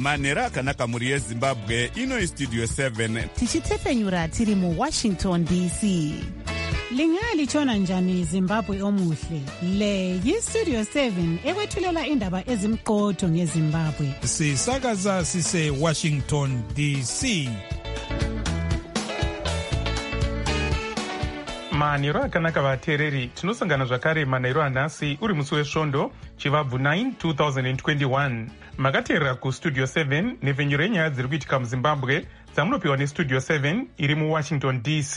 manhero akanaka mhuri yezimbabwe. Ino Studio 7 tichitepfenyura tiri muWashington DC. Lingalitshona njani Zimbabwe omuhle? Le yiStudio 7 ekwethulela indaba ezimqotho ngeZimbabwe. Sisakaza sise Washington DC. manhero akanaka vateereri, tinosangana zvakare manhero anhasi uri musi wesvondo chivabvu 9 2021. makateerera kuStudio 7 nepfenyuro yenyaya dziri kuitika muZimbabwe dzamunopiwa neStudio 7 iri muWashington DC.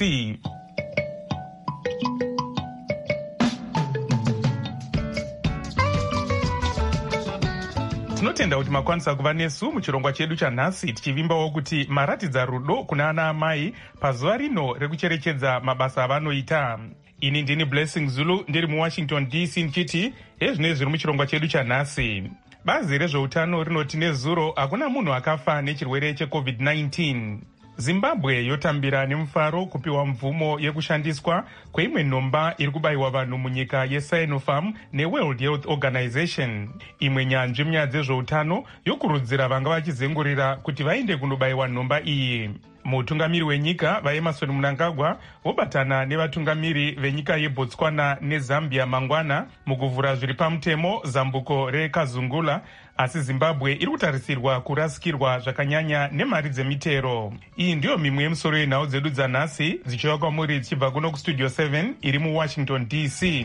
Tinotenda kuti makwanisa kuva nesu muchirongwa chedu chanhasi, tichivimbawo kuti maratidza rudo kuna ana amai pazuva rino rekucherechedza mabasa avanoita. Ini ndini Blessing Zulu ndiri muWashington DC ndichiti ezvinezvi zviri muchirongwa chedu chanhasi. Bazi rezveutano rinoti nezuro hakuna munhu akafa nechirwere cheCovid-19. Zimbabwe yotambira nemufaro kupiwa mvumo yekushandiswa kweimwe nhomba iri kubayiwa vanhu munyika yeSinopharm neWorld Health Organization. Imwe nyanzvi munyaya dzezveutano yokurudzira vanga vachizengurira kuti vaende kunobayiwa nhomba iyi. Mutungamiri wenyika vaEmmerson Mnangagwa vobatana nevatungamiri venyika yeBotswana neZambia mangwana mukuvhura zviri pamutemo zambuko reKazungula, asi Zimbabwe iri kutarisirwa kurasikirwa zvakanyanya nemari dzemitero. Iyi ndiyo mimwe yemusoro yenhau dzedu dzanhasi dzichiva kwamuri dzichibva kuno kuStudio 7 iri muWashington DC.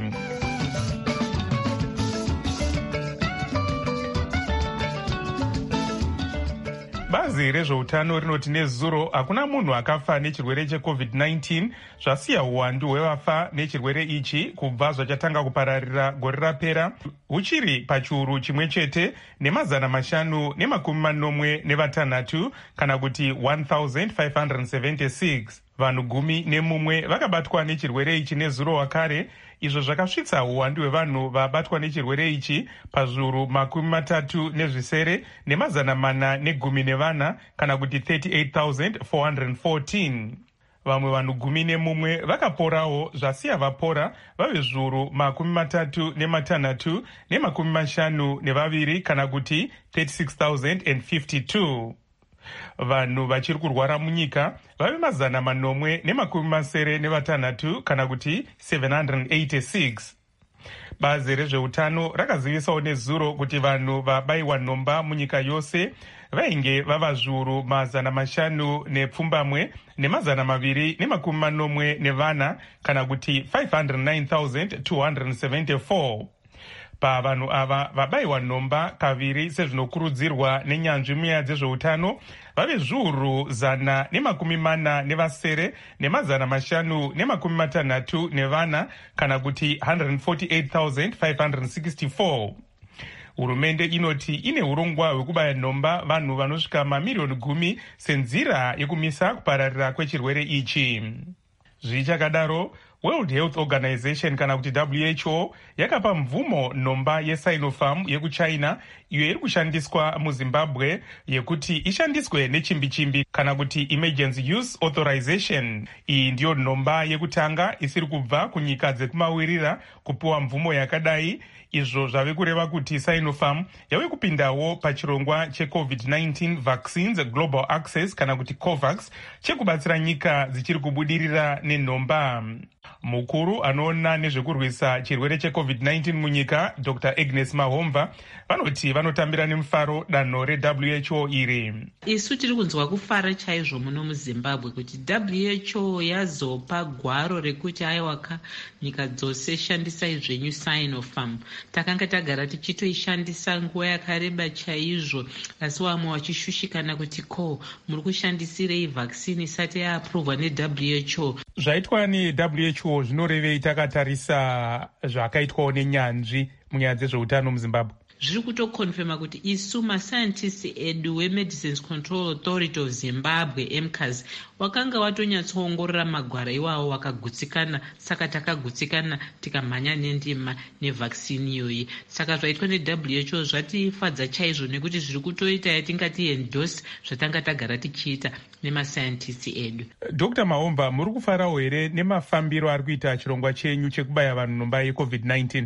Bazi rezveutano rinoti nezuro hakuna munhu akafa nechirwere cheCovid-19, zvasiya uwandu hwevafa nechirwere ichi kubva zvachatanga kupararira gore rapera huchiri pachiuru chimwe chete ne546 kana kuti 1576. Vanhu 11 vakabatwa nechirwere ichi nezuro wakare, izvo zvakasvitsa uwandu hwevanhu vabatwa nechirwere ichi pazviuru 37,414 kana kuti 38,414. Vamwe vanhu 11 vakaporawo, zvasiya vapora vave zviuru 36,52 kana kuti 36,052. Vanhu vachiri kurwara munyika vave 876 kana kuti 786. Bazi rezveutano rakazivisawo nezuro kuti vanhu vabayiwa nhomba munyika yose vainge vava zviuru 500,240 kana kuti 509,274. Pavanhu ava vabayiwa nhomba kaviri sezvinokurudzirwa nenyanzvi munyaya dzezveutano vave zviuru 147,564 kana kuti 148,564. Hurumende inoti ine urongwa hwekubaya nhomba vanhu vanosvika mamirioni 10 senzira yekumisa kupararira kwechirwere ichi. Zvichakadaro, World Health Organization kana kuti WHO yakapa mvumo nhomba yeSinopharm yekuChina iyo iri kushandiswa muZimbabwe yekuti ishandiswe nechimbi-chimbi kana kuti Emergency Use Authorization. Iyi ndiyo nhomba yekutanga isiri kubva kunyika dzekumawirira kupiwa mvumo yakadai. Izvo zvave kureva kuti Sinopharm yave kupindawo pachirongwa cheCovid-19 Vaccines Global Access kana kuti COVAX chekubatsira nyika dzichiri kubudirira nenhomba. Mukuru anoona nezvekurwisa chirwere cheCovid-19 munyika, Dr. Agnes Mahomva, vanoti vanotambira nemufaro danho reWHO iri. Isu tiri kunzwa kufara chaizvo muno muZimbabwe kuti WHO yazopa gwaro rekuti aiwaka nyika dzose shandisai zvenyu Sinopharm. Takanga tagara tichitoishandisa nguva yakareba chaizvo, asi vamwe vachishushikana kuti muri kushandisirei vaccine isati yaaprovwa neWHO. Zvaitwa neWHO zvinorevei takatarisa zvakaitwawo nenyanzvi munyaya dzezveutano muZimbabwe? Zviri kutokonfirma kuti isu mascientists edu weMedicines Control Authority of Zimbabwe MCAS wakanga watonyatsoongorora magwara iwawo wakagutsikana, saka takagutsikana tikamhanya nendima nevaccine iyoyi. Saka zvaitwa neWHO zvatifadza chaizvo nekuti zviri kutoita yatingati endorse zvatanga tagara tichiita nemascientists edu. Dr. Mahomva, muri kufarawo here nemafambiro ari kuita chirongwa chenyu chekubaya vanhu nhomba yeCovid-19?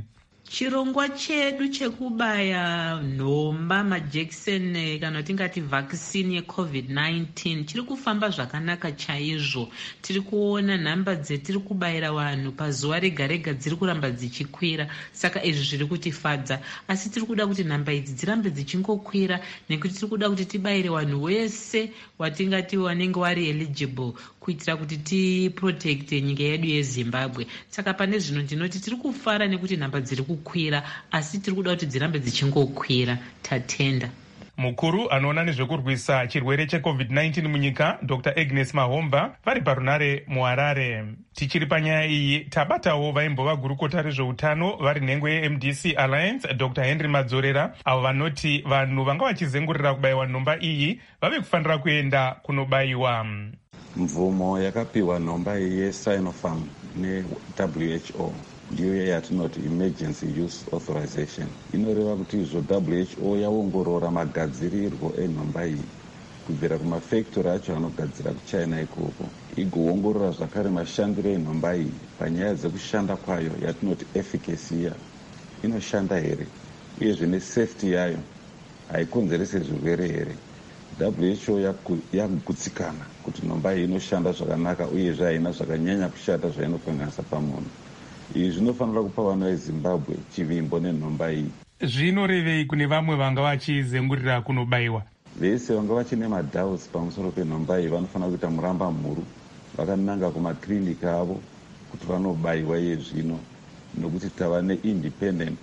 Chirongwa chedu chekubaya nhomba majekiseni kana tingati vhakisini yeCovid-19 chiri kufamba zvakanaka chaizvo. Tiri kuona nhamba dzetiri kubayira vanhu pazuva rega rega dziri kuramba dzichikwira, saka izvi zviri kutifadza. Asi tiri kuda kuti nhamba idzi dzirambe dzichingokwira nekuti tiri kuda kuti tibayire vanhu wese watingati wanenge wari eligible kuitira kuti tiprotecte nyika yedu yeZimbabwe. Saka pane zvino ndinoti tiri kufara nekuti nhamba dziri kukwira, asi tiri kuda kuti dzirambe dzichingokwira. Tatenda. Mukuru anoona nezvekurwisa chirwere cheCovid-19 munyika, Dr. Agnes Mahomba, vari parunare muHarare. Tichiri panyaya iyi, tabatawo vaimbova gurukota rezveutano vari nhengo yeMDC Alliance, Dr. Henry Madzorera, avo vanoti vanhu vanga vachizengurira kubayiwa nhomba iyi vave kufanira kuenda kunobayiwa. Mvumo yakapiwa nhomba iyi yeSinopharm neWHO ndiyo yatinoti emergency use authorization. Inoreva kuti izvo WHO yaongorora magadzirirwo enhomba iyi kubvira kumafactory acho anogadzira kuChina ikoko, igoongorora zvakare mashandiro enhomba iyi panyaya dzekushanda kwayo yatinoti efficacy yayo, inoshanda here uyezve nesafety yayo haikonzerese zvirwere here. WHO yakugutsikana kuti nhomba iyi inoshanda zvakanaka uyezve haina zvakanyanya kushata zvainokonganisa pamunhu. Izvi zvinofanira kupa vana veZimbabwe chivimbo nenhomba iyi. Zvinorevei kune vamwe vanga vachizengurira kunobayiwa? Vese vanga vachine madouts pamusoro penhomba iyi vanofanira kuita muramba mhuru vakananga kumaklinika avo kuti vanobayiwa iye zvino, nokuti tava neindependent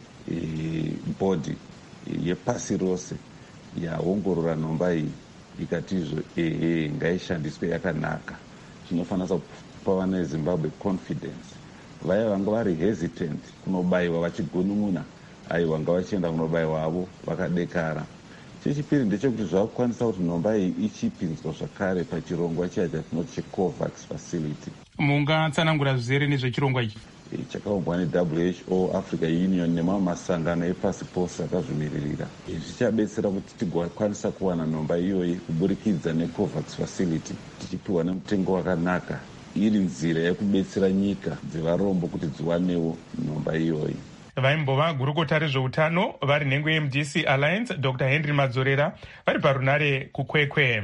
body yepasi rose yaongorora nhomba iyi ikatizvo ngaishandiswe yakanaka. Zvinofanira kupa vana veZimbabwe confidence. Vaya vanga vari hesitant kunobayiwa vachigunun'una, aiwa vanga vachienda kunobayiwa avo vakadekara. Chechipiri ndechekuti zvakukwanisa kuti nhomba iyi ichipinzwa zvakare pachirongwa chiya chatinoti cheCOVAX facility. Mungatsanangura zvizere nezvechirongwa ichi? Chakaumbwa neWHO, Africa Union nemamwe masangano epasi pose akazvimiririra. Izvi zvichabetsera kuti tigokwanisa kuwana nhomba iyoyi kuburikidza neCOVAX facility tichipiwa nemutengo wakanaka, iri nzira yekubetsera nyika dzevarombo kuti dziwanewo nhomba iyoyi. Vaimbova gurukota rezveutano vari nhengo yeMDC Alliance, Dr. Henry Madzorera, vari parunare kuKwekwe.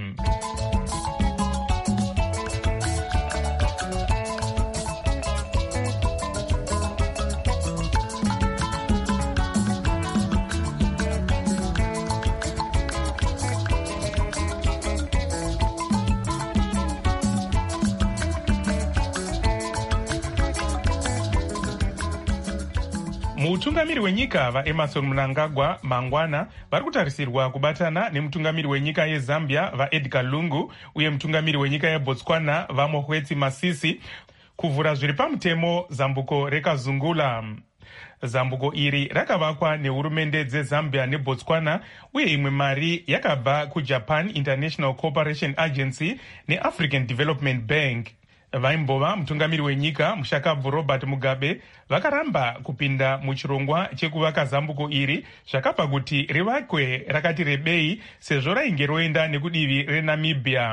Mutungamiri wenyika vaEmmerson Mnangagwa mangwana vari kutarisirwa kubatana nemutungamiri wenyika yeZambia vaEdgar Lungu uye mutungamiri wenyika yeBotswana vaMokgweetsi Masisi kuvhura zviri pamutemo zambuko rekazungula. Zambuko iri rakavakwa nehurumende dzeZambia neBotswana uye imwe mari yakabva kuJapan International Cooperation Agency neAfrican Development Bank. Vaimbova mutungamiri wenyika Mushakabvu Robert Mugabe vakaramba kupinda muchirongwa chekuvaka zambuko iri zvakabva kuti rivakwe rakati rebei sezvo rainge roenda nekudivi reNamibia.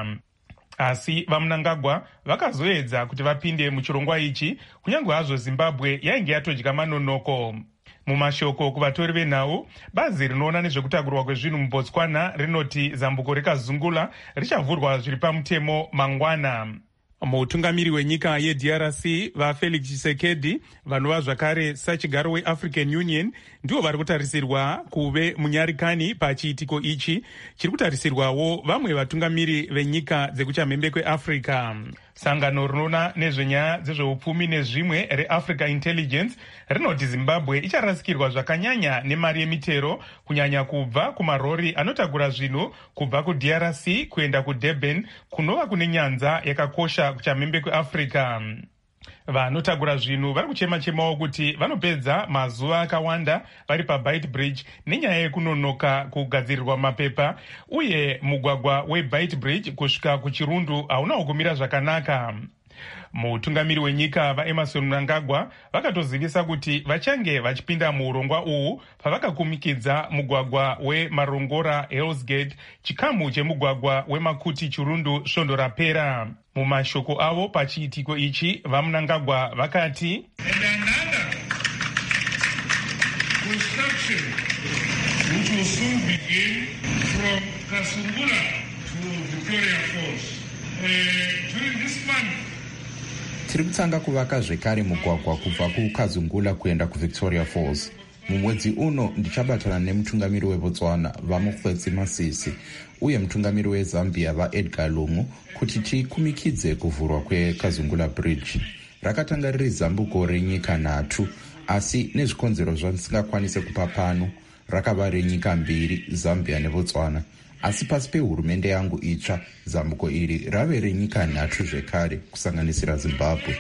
Asi vaMnangagwa vakazoedza kuti vapinde muchirongwa ichi kunyange hazvo Zimbabwe yainge yatodya manonoko. Mumashoko kuvatori venhau, bazi rinoona nezvekutakurwa kwezvinhu muBotswana rinoti zambuko rekazungula richavhurwa zviri pamutemo mangwana. Mutungamiri wenyika yeDRC vaFelix Tshisekedi vanova zvakare sachigaro weAfrican Union ndivo vari kutarisirwa kuve munyarikani pachiitiko ichi chiri kutarisirwawo vamwe vatungamiri venyika dzekuchamhembe kweAfrica. Sangano rinoona nezvenyaya dzezveupfumi nezvimwe reAfrica Intelligence rinoti Zimbabwe icharasikirwa zvakanyanya nemari yemitero kunyanya kubva kumarori anotakura zvinhu kubva kuDRC kuenda kuDurban kunova kune nyanza yakakosha kuchamhembe kweAfrica. Vanotakura zvinhu vari kuchema-chemawo kuti vanopedza mazuva akawanda vari paBeitbridge nenyaya yekunonoka kugadzirirwa mapepa uye mugwagwa weBeitbridge kusvika kuChirundu haunawo kumira zvakanaka. Mutungamiri wenyika vaEmmerson Mnangagwa vakatozivisa kuti vachange vachipinda muurongwa uhu pavakakumikidza mugwagwa weMarongora Hell's Gate, chikamu chemugwagwa weMakuti Chirundu svondo rapera. Mumashoko avo pachiitiko ichi vaMnangagwa vakati construction, which will soon begin from Kasungula to Victoria Falls. During this month, tiri kutanga kuvaka zvekare mugwagwa kubva kukazungula kuenda kuvictoria falls. Mumwedzi uno ndichabatana nemutungamiri weBotswana vaMokgweetsi Masisi uye mutungamiri weZambia vaEdgar Lungu kuti tikumikidze kuvhurwa kwekazungula bridge. Rakatanga riri zambuko renyika 3, asi nezvikonzero zvandisingakwanise kupa pano rakava renyika 2, Zambia neBotswana. Asi pasi pehurumende yangu itsva, zambuko iri rave renyika 3 zvekare kusanganisira Zimbabwe.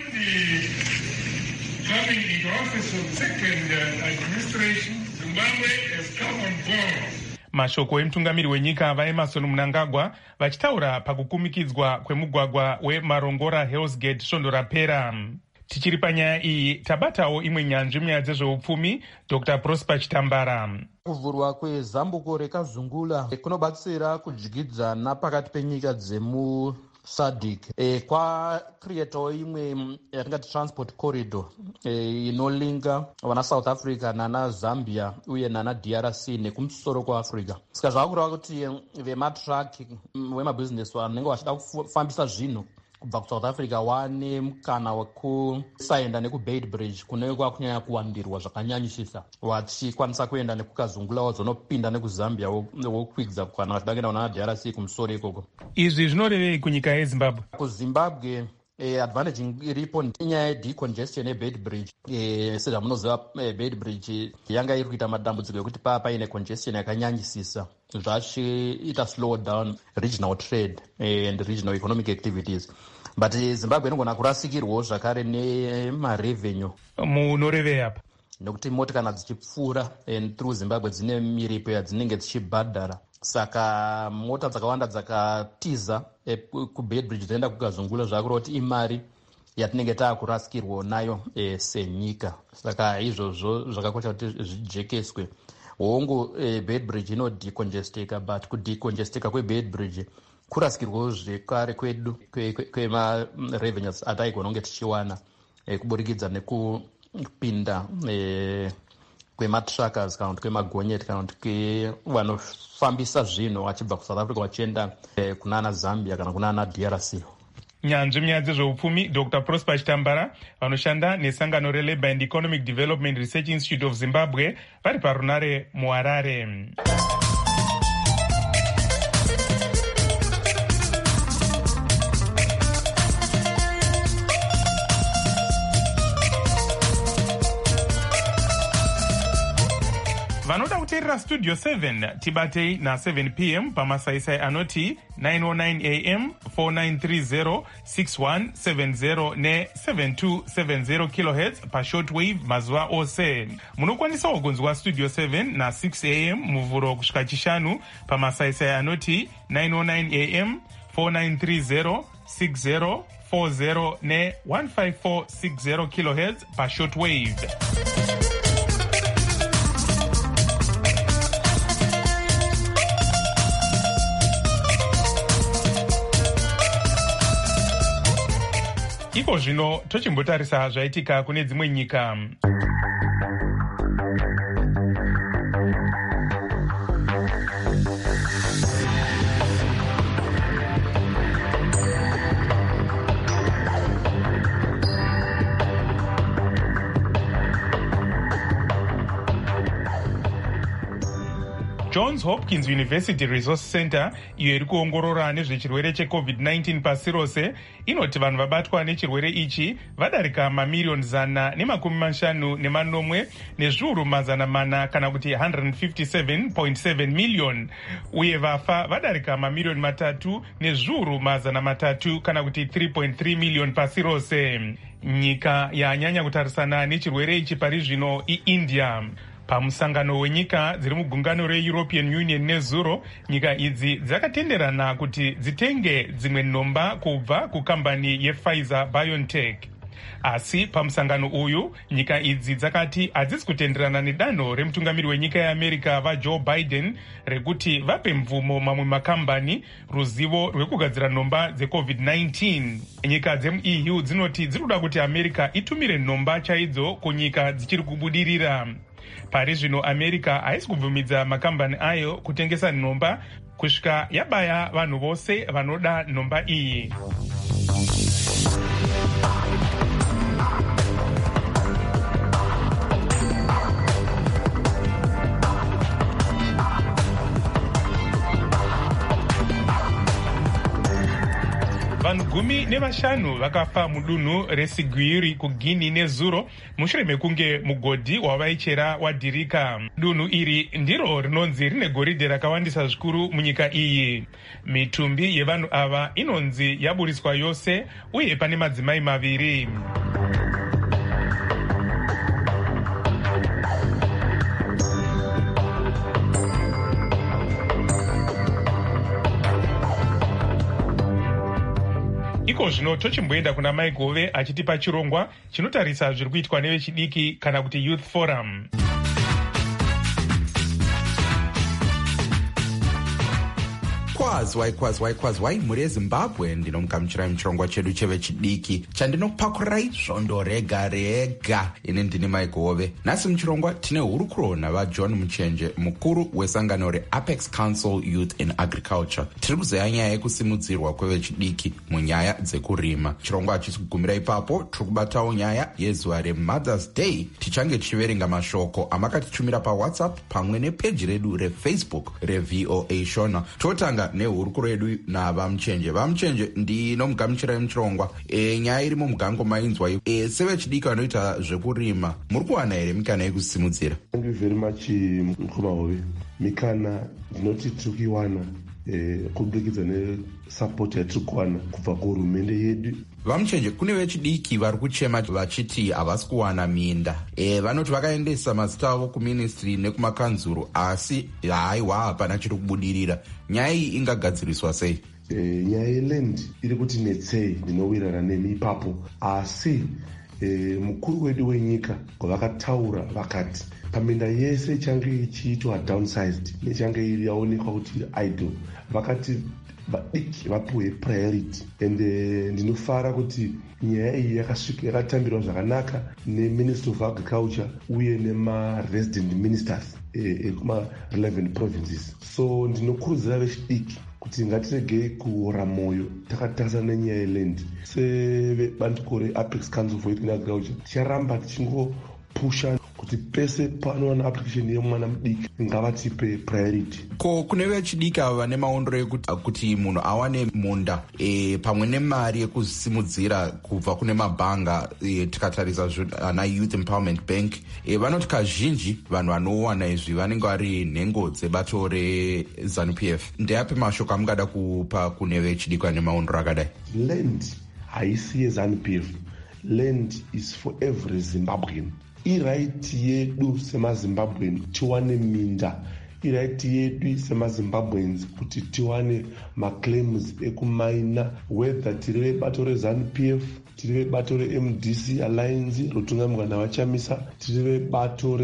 Coming into office of the second administration, Zimbabwe has come on board. Mashoko emutungamiri wenyika vaEmmerson Mnangagwa vachitaura pakukumikidzwa kwemugwagwa weMarongora Hell's Gate svondo rapera. Tichiri panyaya iyi tabatawo imwe nyanzvi munyaya dzezveupfumi, Dr. Prosper Chitambara. Kuvhurwa kwezambuko rekazungula kunobatsira kudyidzana pakati penyika dzemu SADC. Kwacreatawo imwe yatingati transport corridor inolinga vana South Africa nana Zambia uye nana DRC nekumusoro kwaAfrica. Saka zvavakureva kuti vematraki vemabhizinesi vanenge vachida kufambisa zvinhu kubva kuSouth Africa wane mukana wekusaenda nekuBeit Bridge kunenge kwakunyanya kuwandirwa zvakanyanyisisa, vachikwanisa kuenda nekukazungula wazonopinda nekuzambia wokwidza kana vachidangira kuna DRC kumusoro ikoko. Izvi zvinorevei kunyika yeZimbabwe? KuZimbabwe advantage iripo inyaya yedecongestion yeBeit Bridge. Sezvamunoziva Beit Bridge yanga iri kuita madambudziko ekuti paine congestion yakanyanyisisa, zvachiita slow down regional trade and regional economic activities. But Zimbabwe inogona kurasikirwawo zvakare nemarevenue. Munorevei apa? Nekuti moti kana dzichipfuura through Zimbabwe dzine miripo yadzinenge dzichibhadhara. Saka mota dzakawanda dzakatiza kuBeit Bridge dzinoenda kukazungula zvakureva kuti imari yatinenge taakurasikirwa nayo senyika. Saka izvozvo zvakakosha kuti zvijekeswe. Hongu Beit Bridge inodecongesteka, but kudecongesteka kweBeit Bridge kurasikirwawo zvekare kwedu kwemarevenues ataigona kunge tichiwana kuburikidza nekupinda kwematrackers kana kuti kwemagonyeti kana kuti kwevanofambisa zvinhu vachibva kuSouth Africa vachienda kunana Zambia kana kunana DRC. Nyanzvi munyaya dzezveupfumi, Dr. Prosper Chitambara vanoshanda nesangano reLabour and Economic Development Research Institute of Zimbabwe vari parunare muHarare. Vanoda kuteerera Studio 7 tibatei na7 p.m. pamasaisai anoti 909 am 4930 6170 ne7270 kHz pashortwave mazuva ose. Munokwanisawo kunzwa Studio 7 na6 am muvhuro kusvika chishanu pamasaisai anoti 909 am 4930 6040 ne15460 kHz pashortwave. Iko zvino tochimbotarisa zvaitika kune dzimwe nyika. Johns Hopkins University Resource Center, iyo iri kuongorora nezvechirwere cheCovid-19 pasi rose, inoti vanhu vabatwa nechirwere ichi vadarika mamiliyoni 150 nezviuru 400 kana kuti 157.7 million, uye vafa vadarika mamiliyoni 3 nezviuru 300 kana kuti 3.3 million pasi rose. Nyika yanyanya kutarisana nechirwere ichi pari zvino iIndia. Pamusangano wenyika dziri mugungano reEuropean Union nezuro, nyika idzi dzakatenderana kuti dzitenge dzimwe nhomba kubva kukambani yePfizer BioNTech. Asi pamusangano uyu nyika idzi dzakati hadzisi kutenderana nedanho remutungamiri wenyika yeAmerica vaJoe Biden rekuti vape mvumo mamwe makambani ruzivo rwekugadzira nhomba dzeCovid-19. Nyika dzemuEU dzinoti dziri kuda kuti America itumire nhomba chaidzo kunyika dzichiri kubudirira. Pari zvino America haisi kubvumidza makambani ayo kutengesa nhomba kusvika yabaya vanhu vose vanoda nhomba iyi. Vanhu 15 vakafa mudunhu reSiguiri kuGuinea nezuro mushure mekunge mugodhi wavaichera wadhirika. Dunhu iri ndiro rinonzi rine goridhe rakawandisa zvikuru munyika iyi. Mitumbi yevanhu ava inonzi yaburiswa yose uye pane madzimai 2. Iko zvino tochimboenda kuna Mai Gove achitipa chirongwa chinotarisa zviri kuitwa nevechidiki kana kuti Youth Forum. Kwazwai mhuri yeZimbabwe, ndinomugamuchirai muchirongwa chedu chevechidiki chandinokupakurirai svondo rega rega. Ini ndini Mai Gove. Nhasi muchirongwa tine hurukuro navaJohn Muchenje, mukuru wesangano reApex Council Youth in Agriculture. Tiri kuzeya nyaya yekusimudzirwa kwevechidiki munyaya dzekurima. Chirongwa hachisi kugumira ipapo, tiri kubatawo nyaya yezuva reMothers Day. Tichange tichiverenga mashoko amakatitumira paWhatsApp pamwe nepeji redu reFacebook reVOA Shona. Totanga nehurukuro yedu navaMuchenje. VaMuchenje, ndinomugamuchirai muchirongwa. Nyaya iri mumugango mainzwa. Sevechidiki vanoita zvekurima, muri kuwana here mikana yekusimudzira? Thank you very much, Mukoma Hove. Mikana ndinoti tiri kuiwana kubudikidza nesupport yatiri kuwana kubva kuhurumende yedu. VaMuchenje, kune vechidiki vari kuchema vachiti havasi kuwana minda. Vanoti vakaendesa mazita avo kuministry nekumakanzuro, asi haiwa hapana chiri kubudirira. Nyaya iyi ingagadziriswa sei? Nyaya yeland iri kuti netsei, ndinowirana nemi ipapo, asi mukuru wedu wenyika kwavakataura vakati paminda yese ichange ichiitwa downsized nechange iri yaonekwa kuti idle, vakati vadiki vapuwe priority. And ndinofara kuti nyaya iyi yakatambirwa zvakanaka neMinister of Agriculture uye nemaresident ministers ekuma-11 provinces. So ndinokurudzira vechidiki kuti ngatiregei kuora mwoyo takatarisana nenyaya yeland. Sevebandiko reApex Council for Youth in Agriculture ticharamba tichingopusha kuti pese panowana application yemwana mudiki ngavatipe priority. Ko kune vechidiki ava vane maondero ekuti munhu awane munda pamwe nemari yekusimudzira kubva kune mabhanga, tikatarisa ana Youth Empowerment Bank, vanoti kazhinji vanhu vanowana izvi vanenge vari nhengo dzebato reZANU-PF. Ndeapi mashoko amungada kupa kune vechidiki vane maondero akadai? Land haisi yeZANU-PF. Land is for every Zimbabwean. Iraiti yedu semaZimbabwean tiwane minda. Iraiti yedu semaZimbabweans kuti tiwane maclaims ekumaina, whether tiri vebato reZANU-PF, tiri vebato reMDC Alliance rotungamirwa navachamisa, tiri vebato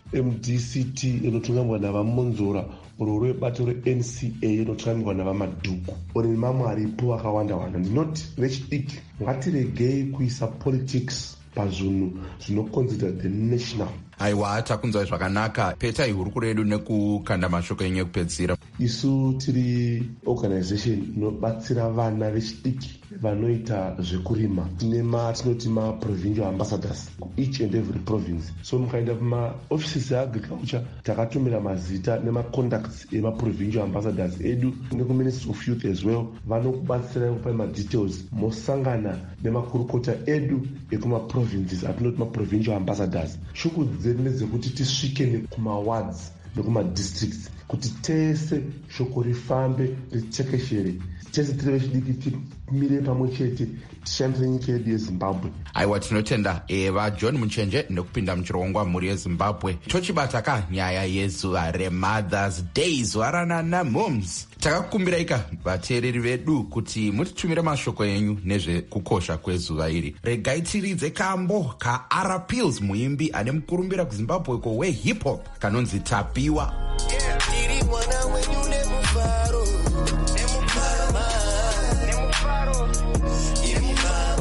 reMDCT rotungamirwa navamonzora, oro vebato reNCA rotungamirwa navamadhuku, ori mamwe aripo akawanda-wanda. Ndinoti vechidiki ngatiregei kuisa politics pazvinhu zvinoconsider the national. Aiwa, takunzwa zvakanaka. Petai hurukuro yedu nekukanda mashoko enyu ekupedzisira. Isu tiri organization inobatsira vana vechidiki vanoita zvekurima. Tinoti ma-provincial ambassadors each and every province. So mukaenda kuma-offices eagriculture takatumira mazita nema-contacts ema-provincial ambassadors edu neku-Ministry of Youth as well. Vanokubatsira kupa ma-details mosangana nemakurukota edu ekuma-provinces atinoti ma-provincial ambassadors. Shuku dzedu ndedzekuti tisvike nekuma-wards nekuma-districts kuti tese shoko rifambe ritekeshere, tese tiri vechidiki timire pamwe chete tishandire nyika yedu yeZimbabwe. Aiwa, tinotenda vaJohn Muchenje nekupinda muchirongwa mhuri yeZimbabwe. Tochibata ka nyaya yezuva reMothers Day, zuva rananaMoms. Takakumbiraika vateereri vedu kuti mutitumire mashoko enyu nezvekukosha kwezuva iri. Regai tiridze kambo kaRPills, muimbi ane mukurumbira kuZimbabwe wehip hop kanonzi Tapiwa.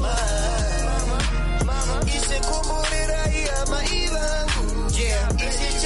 Ise kumburira iya mai vangu, ise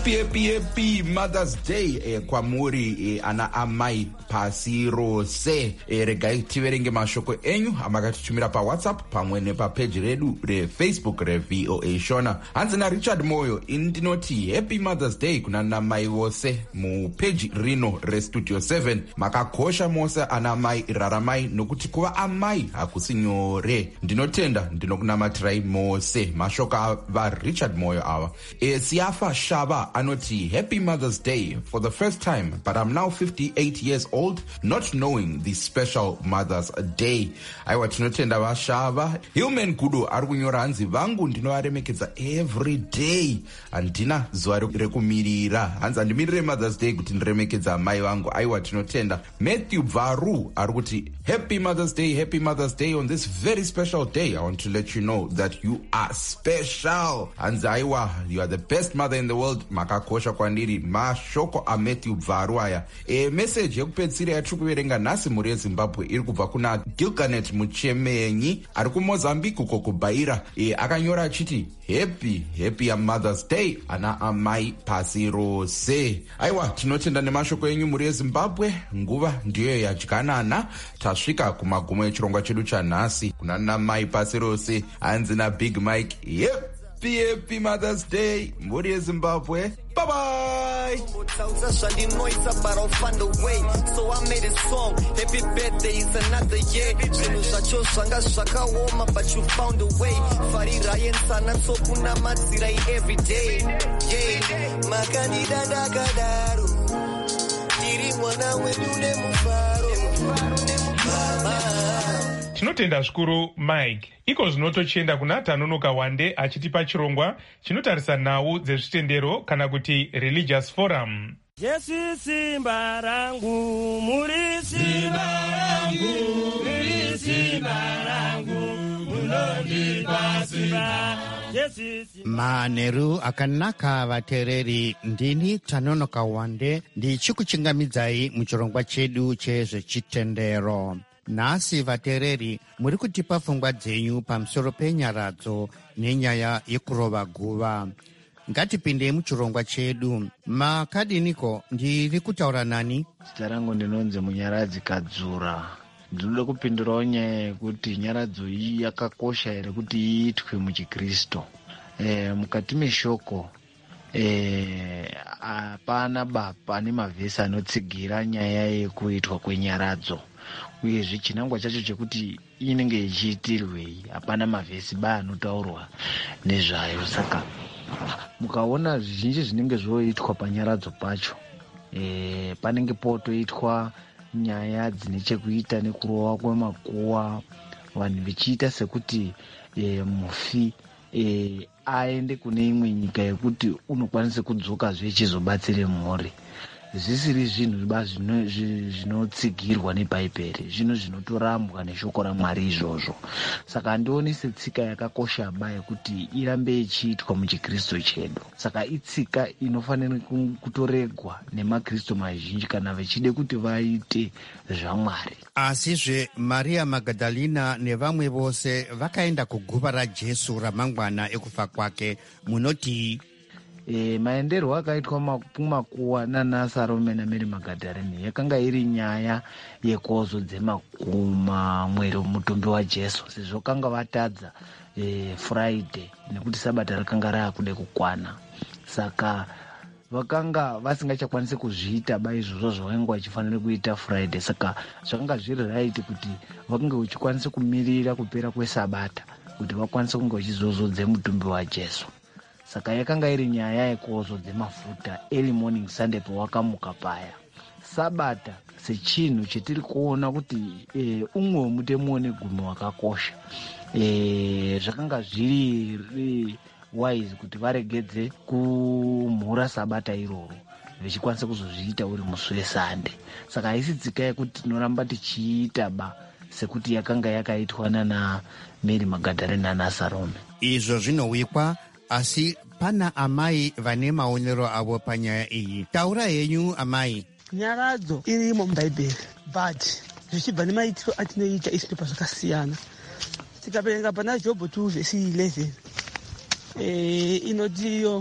Happy Mother's Day kwamuri ana amai pasi rose. Regai tiverenge mashoko enyu amakatitumira paWhatsApp pamwe nepapeji redu reFacebook reVOA Shona. Hanzina Richard Moyo indinoti Happy Mother's Day kuna namai vose mupeji rino reStudio 7. Makakosha mose ana amai raramai nokuti kuva amai hakusi nyore. Ndinotenda ndinokunamatirai mose. Mashoka va Richard Moyo awa. Siafa Shaba anoti Happy Mother's Day for the first time, but I'm now 58 years old not knowing the special Mother's Day. Aiwa tinotenda vashava. Human Kudo arikunyora hanzi vangu ndinovaremekedza every day. Andina zuva rekumirira. Hanzi andimirire Mother's Day kuti ndiremekedza mai vangu. Aiwa tinotenda. Matthew Varu arikuti Happy Mother's Day, Happy Mother's Day. On this very special day, I want to let you know that you are special. Hanzi aiwa, you are the best mother in the world. Makakosha kwandiri mashoko a Matthew Varu aya. Message yekupedzisira yatikuverenga nhasi muri yeZimbabwe iri kubva kuna Gilganet Muchemenyi ari kuMozambique uko kuBaira. Akanyora achiti Happy Mother's Day ana amai pasi rose. Aiwa tinotenda nemashoko enyu muri yeZimbabwe. Nguva ndiyo yadyanana. Tasvika kumagumo echirongwa chedu chanhasi kuna namai pasi rose. Hanzi naBig Mike. Happy Mother's Day muri yeZimbabwe. Bye bye. But I'll find a way. So I made a song. Happy birthday is another year. But you found a way. Farira yensana so kuna matsirai every day. Yeah. Makanida dakadaru. Diri mwana wenyune mufaro. Tinotenda zvikuru Mike. Iko zvinotochenda kuna Tanonoka Wande achitipa chirongwa chinotarisa nhau dzezvitendero kana kuti Religious Forum. Jesu simba rangu, muri simba rangu, muri simba rangu, munondipa simba. Maneru akanaka vatereri, ndini Tanonoka Wande ndichikuchingamidzai muchirongwa chedu chezvechitendero. Nhasi vatereri muri kutipa pfungwa dzenyu pamusoro penyaradzo nenyaya yekurova guva. Ngatipindei muchirongwa chedu. Makadiniko, ndiri kutaura nani? Zita rangu ndinonzi Munyaradzi Kadzura. Ndinoda kupindurawo nyaya yekuti nyaradzo iyi yakakosha here kuti iitwe muchiKristu. Mukati meshoko hapana bapa ane mavhesi anotsigira nyaya yekuitwa kwenyaradzo. Uyezve chinangwa chacho chekuti inenge ichiitirwei hapana mavhesi anotaurwa nezvayo. Saka mukaona zvizhinji zvinenge zvoitwa panyaradzo pacho, panenge potoitwa nyaya dzine chekuita nekurova kwemakuwa, vanhu vechiita sekuti mufi aende kune imwe nyika yekuti unokwanisa kudzoka zvechizobatsire mhuri. Zvisiri zvinhu zvinotsigirwa nebhaibheri, zvinhu zvinotorambwa neshoko raMwari izvozvo. Saka handioni setsika yakakosha yekuti irambe ichiitwa muchiKristu chedu. Saka itsika inofanira kutoregwa nemaKristu mazhinji kana vechide kuti vaite zvaMwari. Asizve Maria Magdalena nevamwe vose vakaenda kuguva raJesu ramangwana ekufa kwake. Munoti maenderwo akaitwa kumakuwa naSarome naMary Magadhareni yakanga iri nyaya yekozo dzemakuma mweri mutumbi waJesu, sezvo kanga vatadza Friday nekuti sabata rakanga raakude kukwana. Saka vakanga vasingachakwanisi kuzviita izvozvo zvavanga vachifanira kuita Friday. Saka zvakanga zviri right kuti vakanga vachikwanisa kumirira kupera kwesabata kuti vakwanise kunge vachizozodze mutumbi waJesu. Saka yakanga iri nyaya yekozodze mafuta early morning Sunday pawakamuka paya. Sabata sechinhu chetiri kuona kuti umwe wemutemo negumi wakakosha. Zvakanga zviri wise kuti varegedze kumhura sabata iroro vechikwanisa kuzozviita uri musi weSunday. Saka haisi tsika yekuti tinoramba tichiita sekuti yakanga yakaitwa naMary Magadharena naSarome. Izvo zvinowikwa, asi pana amai vane maonero avo panyaya iyi. Taura yenyu amai. Nyaradzo irimo mubhaibheri, but zvichibva nemaitiro atinoita isi pazvakasiyana. Tikaverenga pana Jobho 2:11 inotiyo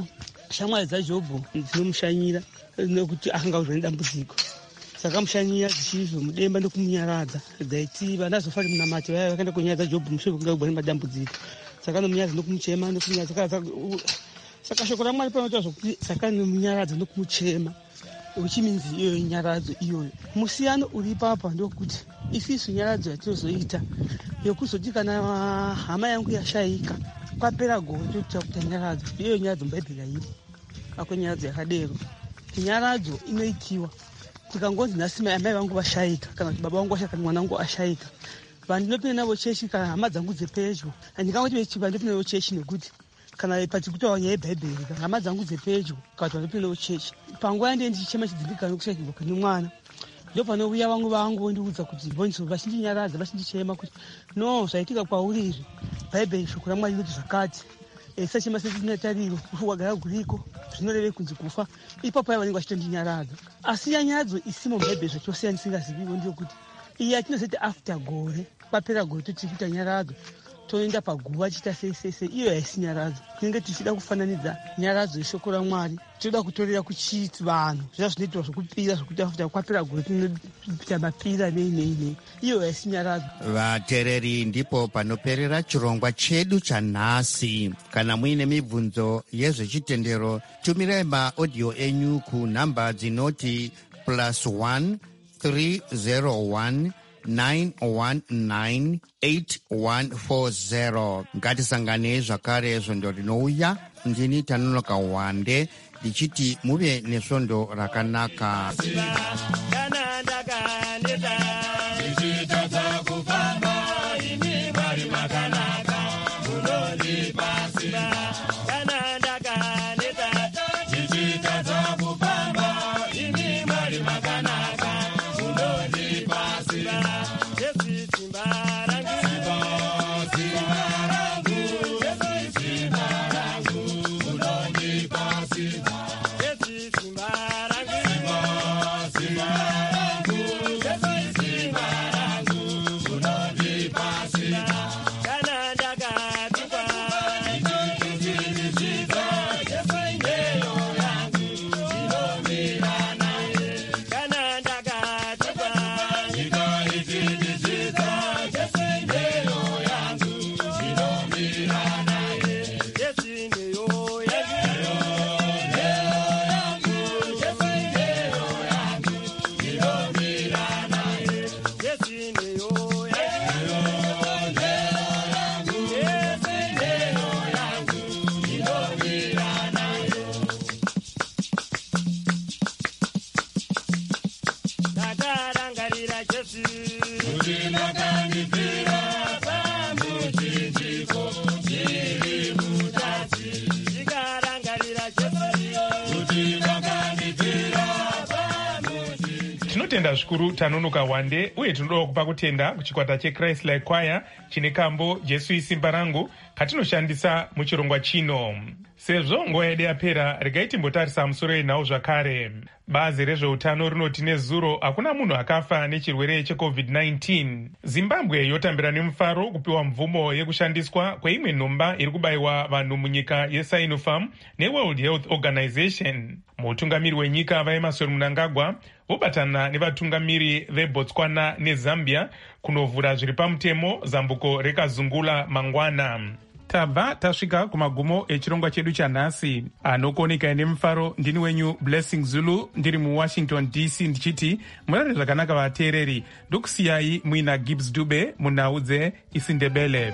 shamwari dzaJobho dzinomushanyira nekuti akangaudzwa nedambudziko. Saka mushanyira dzichizvo mudemba ndokumunyaradza dzaiti vanazofa ari munamati vaya vakaenda kunyaradza Jobho mushure kungaugwa nemadambudziko. Saka nomunyaradza nokumuchema nokunyaradza. Saka shoko raMwari panotaura kuti saka nomunyaradza nokumuchema. Uchiminzi iyo nyaradzo iyoyo. Musiyano uri papa ndokuti isisu nyaradzo yatinozoita yokuzoti kana hama yangu yashayika kwapera gore tokuita kuti nyaradzo iyo nyaradzo muBhaibheri iri. Ako nyaradzo yakadero. Nyaradzo inoitiwa tikangonzi nhasi mai vangu vashayika kana kuti baba vangu vashayika kana mwana wangu ashayika. Vandinopinda navo chechi kana hama dzangu dzepedyo. Handingangoti vandinopinda navo chechi nekuti kana pachikutaura nyaya yeBhaibheri kana hama dzangu dzepedyo kana kuti vandinopinda navo chechi. Panguva yandee ndichichema chidzimbikana nokushayikirwa kune mwana. Ndopanouya vamwe vangu vondiudza kuti bonzo vachindinyaradza vachindichema kuti no zvaitika kwauriri Bhaibheri shoko raMwari rinoti zvakati. Sachema setinatariro wagara guriko zvinoreve kunzi kufa. Ipapo paya vanenge vachitondinyaradza. Asi nyaradzo isimo muBhaibheri zvachosiyana ndisingaziviwo ndeyekuti iyi yatinozoti after gore kwapera gore toti kuita nyaradzo toenda paguva chita sei iyo haisi nyaradzo. Tinenge tichida kufananidza nyaradzo yeshoko raMwari toda kutorera kuchiti vanhu zviya zvinoitwa zvokupira zvokuti after kwapera gore tinoita mapira nei iyo haisi nyaradzo. Vateereri, ndipo panoperera chirongwa chedu chanhasi. Kana muine mibvunzo yezvechitendero tumirai maaudio enyu kunhamba dzinoti +1 301 919 8140. Ngatisangane zvakare svondo rinouya. Ndini Tanonoka Wande ndichiti muve nesvondo rakanaka. Tinotenda zvikuru Tanonoka Wande, uye tinoda kupa kutenda kuchikwata cheChrist Like Choir chine kambo Jesu isimba rangu katinoshandisa muchirongwa chino. Sezvo nguva yedu yapera, regai timbotarisa musoro yenhau zvakare. Bazi rezveutano rinoti nezuro hakuna munhu akafa nechirwere cheCovid-19. Zimbabwe yotambira nemufaro kupiwa mvumo yekushandiswa kweimwe nhomba iri kubayiwa vanhu munyika yeSinopharm neWorld Health Organization. Mutungamiri wenyika vaEmmerson Mnangagwa vobatana nevatungamiri veBotswana neZambia kunovhura zviri pamutemo zambuko rekazungula mangwana. Tabva tasvika kumagumo echirongwa chedu chanhasi. Anokuoneka nemufaro ndini wenyu Blessing Zulu ndiri muWashington DC ndichiti murare zvakanaka vateereri. Ndokusiyai muina Gibbs Dube munhau dzeIsindebele.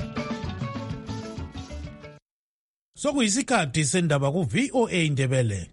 Sokuyisikhathi sendaba ku VOA Ndebele.